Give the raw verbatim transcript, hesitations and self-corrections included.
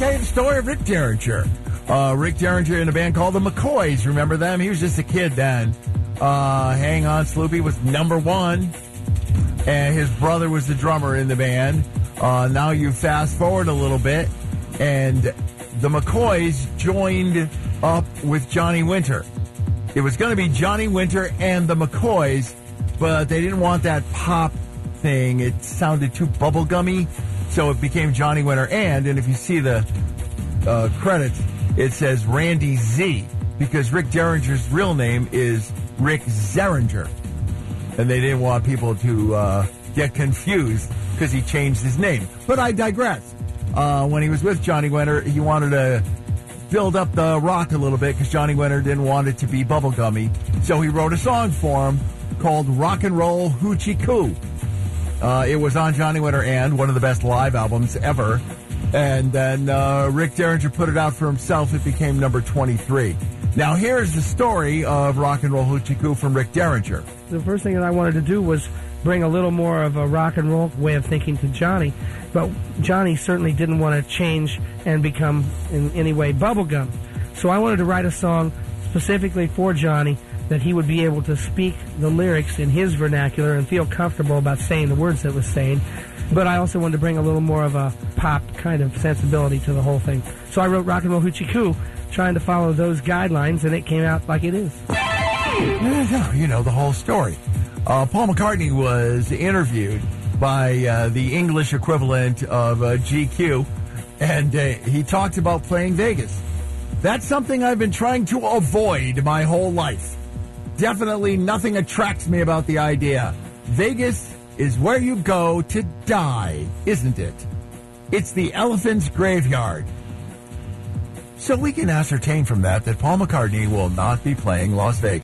tell you the story of Rick Derringer. Uh, Rick Derringer in a band called the McCoys. Remember them? He was just a kid then. Uh, Hang On Sloopy was number one, and his brother was the drummer in the band. Uh, now you fast forward a little bit, and the McCoys joined up with Johnny Winter. It was going to be Johnny Winter and the McCoys, but they didn't want that pop thing. It sounded too bubblegummy, so it became Johnny Winter and, and if you see the uh, credits, it says Randy Z, because Rick Derringer's real name is Rick Zerringer. And they didn't want people to uh, get confused because he changed his name. But I digress. Uh, when he was with Johnny Winter, he wanted to build up the rock a little bit because Johnny Winter didn't want it to be bubblegummy. So he wrote a song for him called Rock and Roll Hoochie Coo. Uh, it was on Johnny Winter and one of the best live albums ever. And then uh, Rick Derringer put it out for himself. It became number twenty-three. Now, here's the story of Rock and Roll Hoochie Coo from Rick Derringer. The first thing that I wanted to do was bring a little more of a rock and roll way of thinking to Johnny. But Johnny certainly didn't want to change and become in any way bubblegum. So I wanted to write a song specifically for Johnny that he would be able to speak the lyrics in his vernacular and feel comfortable about saying the words that was saying. But I also wanted to bring a little more of a pop kind of sensibility to the whole thing. So I wrote Rock and Roll Hoochie Coo, trying to follow those guidelines, and it came out like it is. You know the whole story. Uh, Paul McCartney was interviewed by uh, the English equivalent of uh, G Q, and uh, he talked about playing Vegas. That's something I've been trying to avoid my whole life. Definitely nothing attracts me about the idea. Vegas is where you go to die, isn't it? It's the elephant's graveyard. So we can ascertain from that that Paul McCartney will not be playing Las Vegas.